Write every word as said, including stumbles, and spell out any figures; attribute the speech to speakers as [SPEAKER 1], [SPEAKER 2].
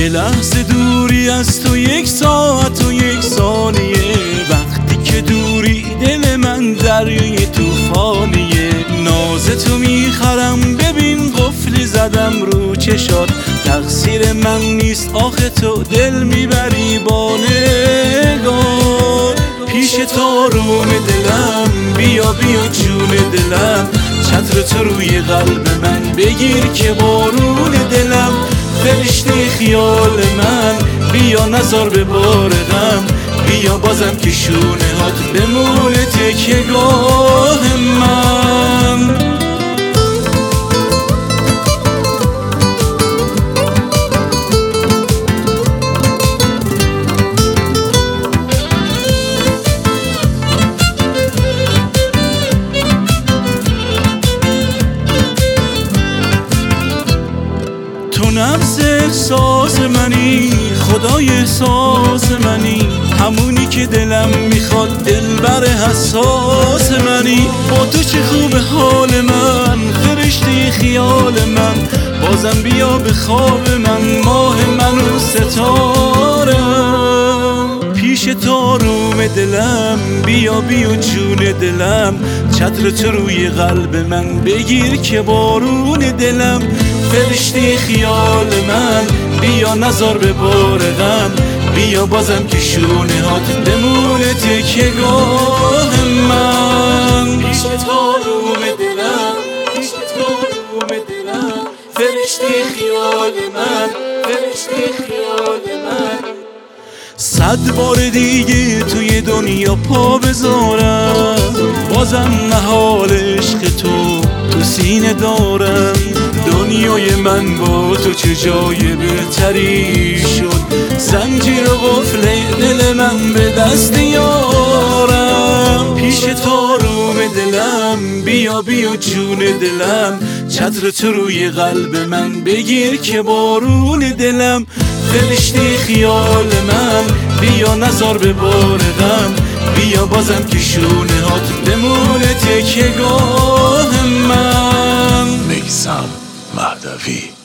[SPEAKER 1] یه لحظه دوری از تو، یک ساعت و یک ثانیه، وقتی که دوری دل من دریای طوفانیه. ناز تو میخرم ببین قفلی زدم رو چشات، تقصیر من نیست آخه تو دل میبری با نگاه. پیش تو روم دلم، بیا بیا جون دلم، چتر تو روی قلب من بگیر که بارون دلم. فرشته خیال من بیا نزار به بار غم، بیا بازم که شونه هات بمونه تکیه گاه من. تو نبض احساس منی، خدای احساس منی، همونی که دلم میخواد، دلبر حساس منی. با تو چه خوب حال من، فرشته خیال من، بازم بیا به خواب من، ماه من و ستارم. پیش تو روم دلم، بیا بیا جون دلم، چتر تو روی قلب من بگیر که بارون دلم. فرشته خیال من بیا نزار به بار غم، بیا بازم که شونه هات بمونه تکیه گاه من. پیش تو روم دلم، پیش تو روم دلم، فرشته خیال من، فرشته خیال من. صد بار دیگه توی دنیا پا بذارم، بازم نهال عشق تو تو سینه دارم. دنیای من با تو چه جای بهتری شد، زنجیر و قفل دل من به دست یارم. پیش تو روم دلم، بیا بیا جون دلم، چتر تو روی قلب من بگیر که بارون دلم. فرشته خیال من بیا نزار به بار غم، بیا بازم که شونه هات بمونه تکیه گاه من.
[SPEAKER 2] میثم مهدوی.